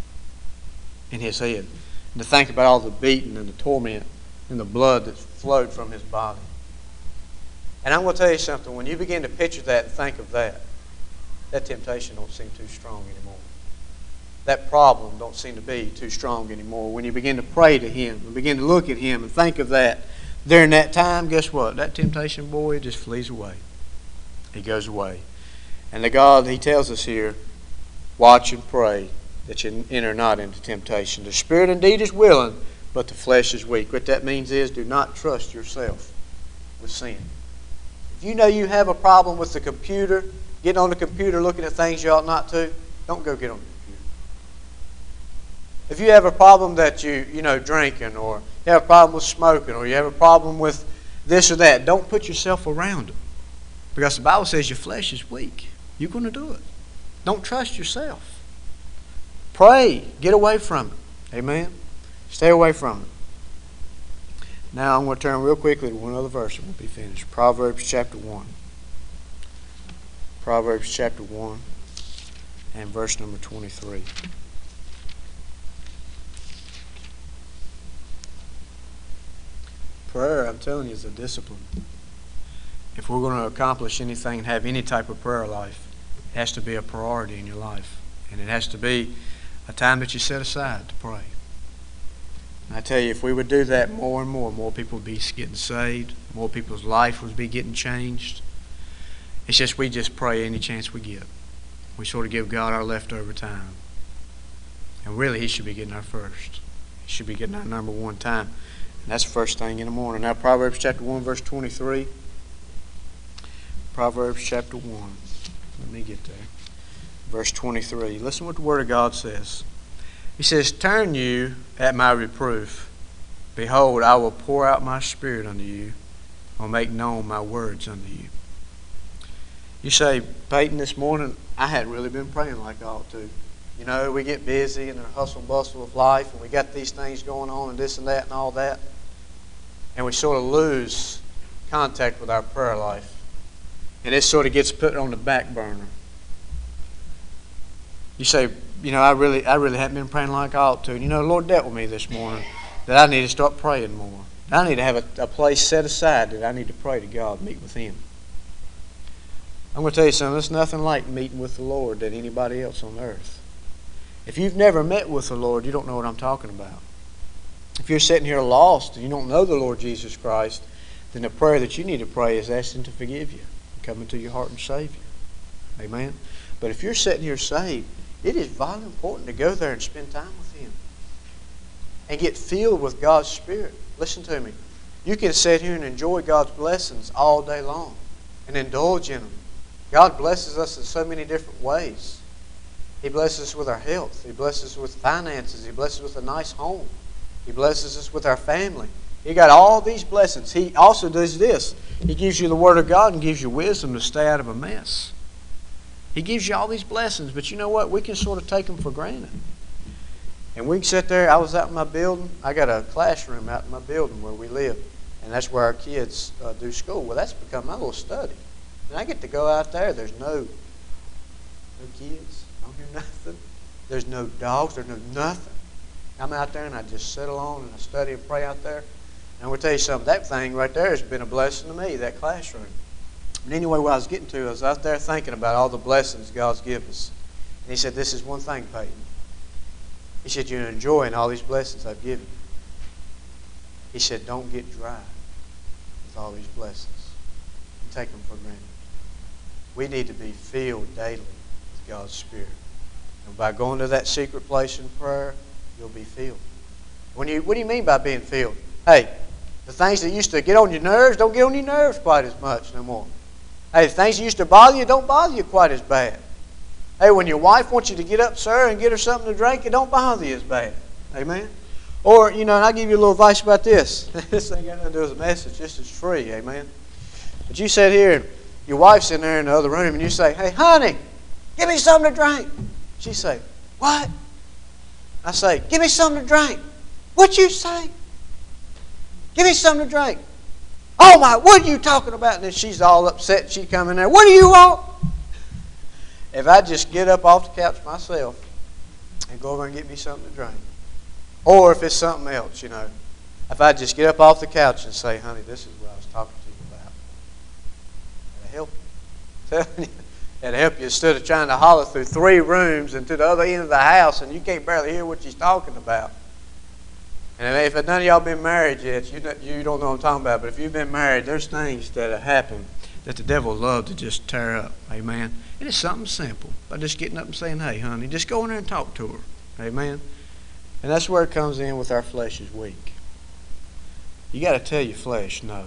in His head. And to think about all the beating and the torment and the blood that flowed from His body. And I'm going to tell you something. When you begin to picture that and think of that, that temptation don't seem too strong anymore. That problem don't seem to be too strong anymore. When you begin to pray to Him and begin to look at Him and think of that, during that time, guess what? That temptation, boy, it just flees away. He goes away. And the God, He tells us here, watch and pray that you enter not into temptation. The spirit indeed is willing, but the flesh is weak. What that means is, do not trust yourself with sin. If you know you have a problem with the computer, getting on the computer looking at things you ought not to, don't go get on the computer. If you have a problem that you, you know, drinking, or you have a problem with smoking, or you have a problem with this or that, don't put yourself around it. Because the Bible says your flesh is weak. You're going to do it. Don't trust yourself. Pray. Get away from it. Amen? Stay away from it. Now I'm going to turn real quickly to one other verse and we'll be finished. Proverbs chapter one. Proverbs chapter one and verse number twenty-three. Prayer, I'm telling you, is a discipline. If we're going to accomplish anything and have any type of prayer life, it has to be a priority in your life. And it has to be a time that you set aside to pray. And I tell you, if we would do that more and more, more people would be getting saved, more people's life would be getting changed. It's just we just pray any chance we get. We sort of give God our leftover time. And really, He should be getting our first. He should be getting our number one time. And that's the first thing in the morning. Now, Proverbs chapter one, verse twenty-three. Proverbs chapter one. Let me get there. Verse twenty-three. Listen what the Word of God says. He says, turn you at my reproof. Behold, I will pour out my Spirit unto you. I will make known my words unto you. You say, Peyton, this morning, I hadn't really been praying like I ought to. You know, we get busy in the hustle and bustle of life, and we got these things going on and this and that and all that. And we sort of lose contact with our prayer life. And it sort of gets put on the back burner. You say, you know, I really I really haven't been praying like I ought to. And you know, the Lord dealt with me this morning that I need to start praying more. I need to have a, a place set aside that I need to pray to God, meet with Him. I'm going to tell you something. There's nothing like meeting with the Lord than anybody else on earth. If you've never met with the Lord, you don't know what I'm talking about. If you're sitting here lost and you don't know the Lord Jesus Christ, then the prayer that you need to pray is ask Him to forgive you and come into your heart and save you. Amen? But if you're sitting here saved, It is vitally important to go there and spend time with Him and get filled with God's Spirit. Listen to me. You can sit here and enjoy God's blessings all day long and indulge in them. God blesses us in so many different ways. He blesses us with our health. He blesses us with finances. He blesses us with a nice home. He blesses us with our family. He got all these blessings. He also does this. He gives you the Word of God and gives you wisdom to stay out of a mess. He gives you all these blessings, but you know what? We can sort of take them for granted. And we can sit there. I was out in my building. I got a classroom out in my building where we live, and that's where our kids uh, do school. Well, that's become my little study. And I get to go out there. There's no, no kids. I don't hear nothing. There's no dogs. There's no nothing. I'm out there, and I just sit alone, and I study and pray out there. And I'm going to tell you something. That thing right there has been a blessing to me, that classroom. But anyway, what I was getting to, I was out there thinking about all the blessings God's given us. And He said, this is one thing, Peyton. He said, you're enjoying all these blessings I've given you. He said, don't get dry with all these blessings. And take them for granted. We need to be filled daily with God's Spirit. And by going to that secret place in prayer, you'll be filled. When you, what do you mean by being filled? Hey, the things that used to get on your nerves don't get on your nerves quite as much no more. Hey, the things that used to bother you don't bother you quite as bad. Hey, when your wife wants you to get up, sir, and get her something to drink, it don't bother you as bad. Amen? Or, you know, and I'll give you a little advice about this. This ain't got nothing to do with the message. This is free. Amen? But you sit here, and your wife's in there in the other room, and you say, hey, honey, give me something to drink. She say, what? I say, give me something to drink. What you say? Give me something to drink. Oh my, what are you talking about? And then she's all upset. She come in there. What do you want? If I just get up off the couch myself and go over and get me something to drink. Or if it's something else, you know. If I just get up off the couch and say, honey, this is what I was talking to you about. It'll help you. I'm telling you. It'll help you instead of trying to holler through three rooms and to the other end of the house and you can't barely hear what she's talking about. And if none of y'all been married yet, you don't, you don't know what I'm talking about. But if you've been married, there's things that have happened that the devil loves to just tear up. Amen. It is something simple by just getting up and saying, hey, honey, just go in there and talk to her. Amen. And that's where it comes in with our flesh is weak. You got to tell your flesh no.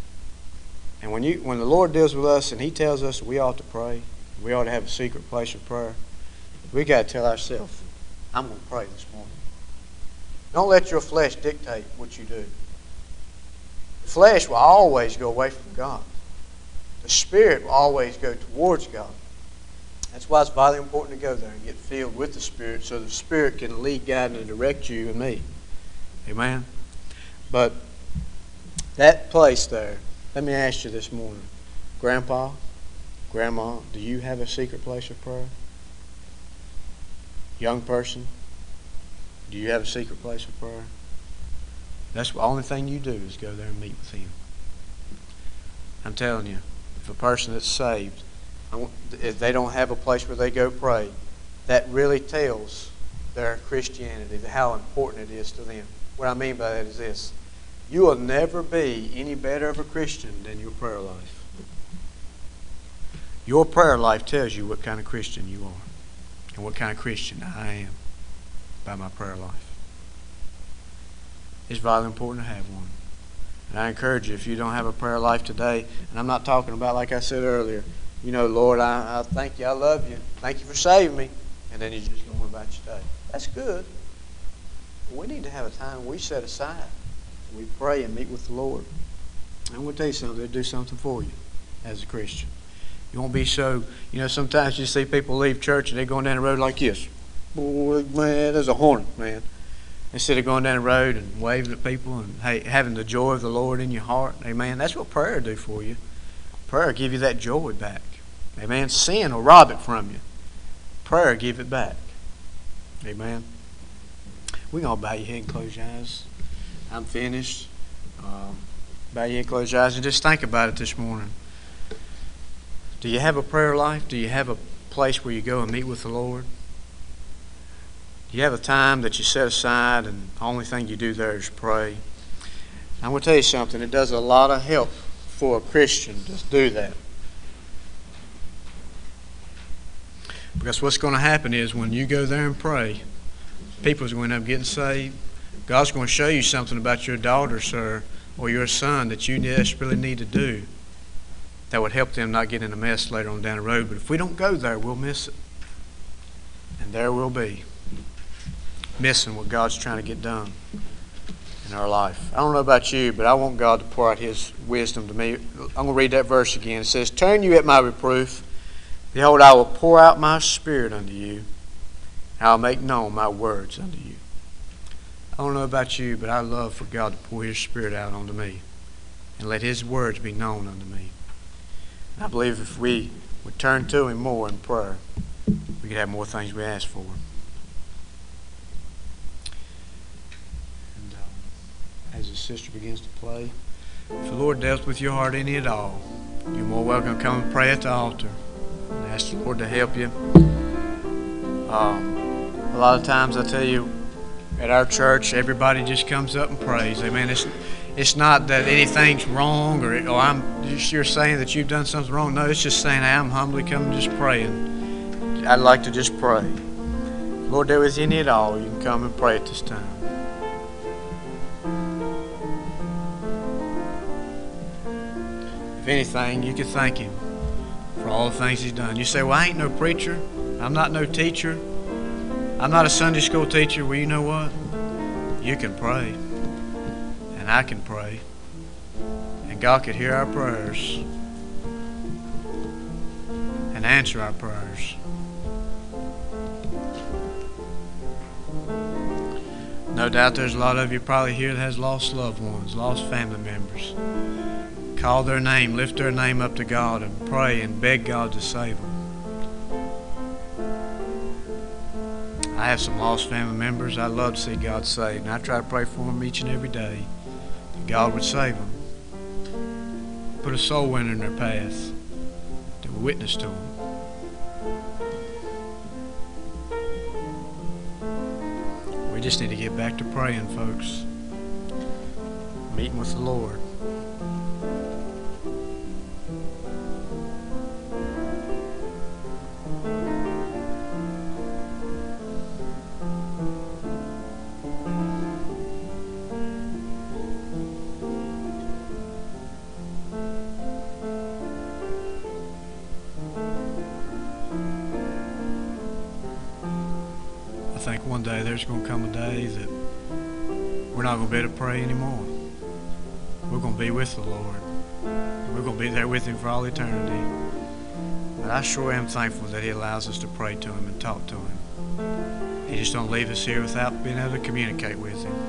And when you when the Lord deals with us and He tells us we ought to pray, we ought to have a secret place of prayer, we got to tell ourselves, I'm going to pray this morning. Don't let your flesh dictate what you do. The flesh will always go away from God. The Spirit will always go towards God. That's why it's vitally important to go there and get filled with the Spirit so the Spirit can lead, guide, and direct you and me. Amen? But that place there, let me ask you this morning, Grandpa, Grandma, do you have a secret place of prayer? Young person, do you have a secret place of prayer? That's the only thing you do is go there and meet with Him. I'm telling you, if a person that's saved, if they don't have a place where they go pray, that really tells their Christianity, how important it is to them. What I mean by that is this. You will never be any better of a Christian than your prayer life. Your prayer life tells you what kind of Christian you are and what kind of Christian I am by my prayer life. It's vitally important to have one. And I encourage you, if you don't have a prayer life today, and I'm not talking about, like I said earlier, you know, Lord, I, I thank you, I love you, thank you for saving me, and then you just go on about your day. That's good. But we need to have a time we set aside. We pray and meet with the Lord. I'm going to tell you something, it'll do something for you as a Christian. You won't be so, you know, sometimes you see people leave church and they're going down the road like this. Boy, man, there's a hornet, man. Instead of going down the road and waving at people and hey, having the joy of the Lord in your heart. Amen. That's what prayer will do for you. Prayer will give you that joy back. Amen. Sin will rob it from you. Prayer will give it back. Amen. We can all bow your head and close your eyes. I'm finished. Um, bow your head, close your eyes, and just think about it this morning. Do you have a prayer life? Do you have a place where you go and meet with the Lord? Do you have a time that you set aside and the only thing you do there is pray? I'm going to tell you something. It does a lot of help for a Christian to do that. Because what's going to happen is when you go there and pray, people are going to end up getting saved. God's going to show you something about your daughter, sir, or your son that you desperately need to do that would help them not get in a mess later on down the road. But if we don't go there, we'll miss it. And there we'll be, missing what God's trying to get done in our life. I don't know about you, but I want God to pour out His wisdom to me. I'm going to read that verse again. It says, "Turn you at my reproof. Behold, I will pour out my Spirit unto you, and I will make known my words unto you." I don't know about you, but I love for God to pour His Spirit out onto me and let His words be known unto me. And I believe if we would turn to Him more in prayer, we could have more things we ask for. And uh, as the sister begins to play, if the Lord dealt with your heart any at all, you're more welcome to come and pray at the altar and ask the Lord to help you. Um, a lot of times I tell you, at our church, everybody just comes up and prays. Amen. It's it's not that anything's wrong or, or I'm you're saying that you've done something wrong. No, it's just saying, hey, I'm humbly coming just praying. I'd like to just pray. Lord, there with you any at all, you can come and pray at this time. If anything, you could thank Him for all the things He's done. You say, well, I ain't no preacher. I'm not no teacher. I'm not a Sunday school teacher. Well, you know what? You can pray. And I can pray. And God can hear our prayers and answer our prayers. No doubt there's a lot of you probably here that has lost loved ones, lost family members. Call their name, lift their name up to God and pray and beg God to save them. I have some lost family members I'd love to see God saved, and I try to pray for them each and every day that God would save them. Put a soul winner in their path that will witness to them. We just need to get back to praying, folks. Meeting with the Lord. I think one day there's going to come a day that we're not going to be able to pray anymore. We're going to be with the Lord. We're going to be there with Him for all eternity. But I sure am thankful that He allows us to pray to Him and talk to Him. He just don't leave us here without being able to communicate with Him.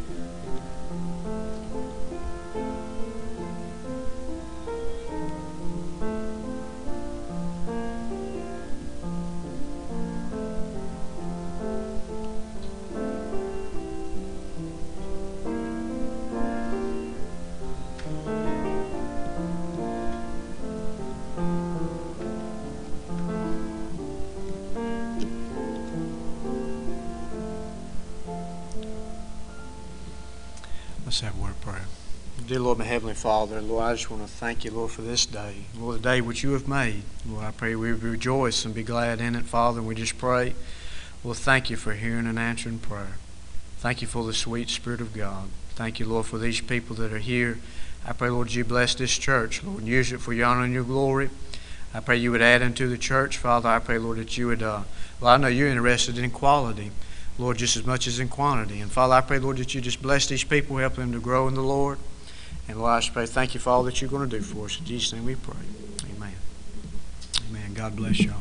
Let's have a word of prayer. Dear Lord, my Heavenly Father, Lord, I just want to thank you, Lord, for this day. Lord, the day which you have made. Lord, I pray we rejoice and be glad in it, Father, and we just pray. Lord, thank you for hearing and answering prayer. Thank you for the sweet Spirit of God. Thank you, Lord, for these people that are here. I pray, Lord, you bless this church, Lord, and use it for your honor and your glory. I pray you would add unto the church, Father. I pray, Lord, that you would, uh, well, I know you're interested in quality, Lord, just as much as in quantity. And Father, I pray, Lord, that you just bless these people, help them to grow in the Lord. And Lord, I just pray, thank you for all that you're going to do for us. In Jesus' name we pray. Amen. Amen. God bless y'all.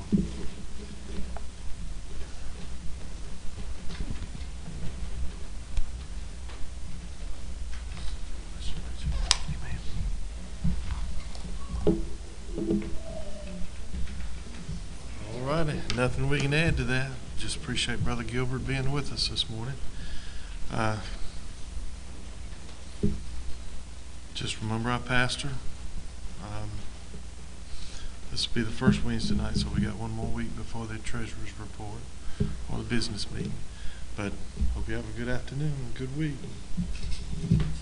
All righty. Nothing we can add to that. Just appreciate Brother Gilbert being with us this morning. Uh, just remember our pastor. Um, this will be the first Wednesday night, so we got one more week before the treasurer's report or the business meeting. But hope you have a good afternoon and a good week.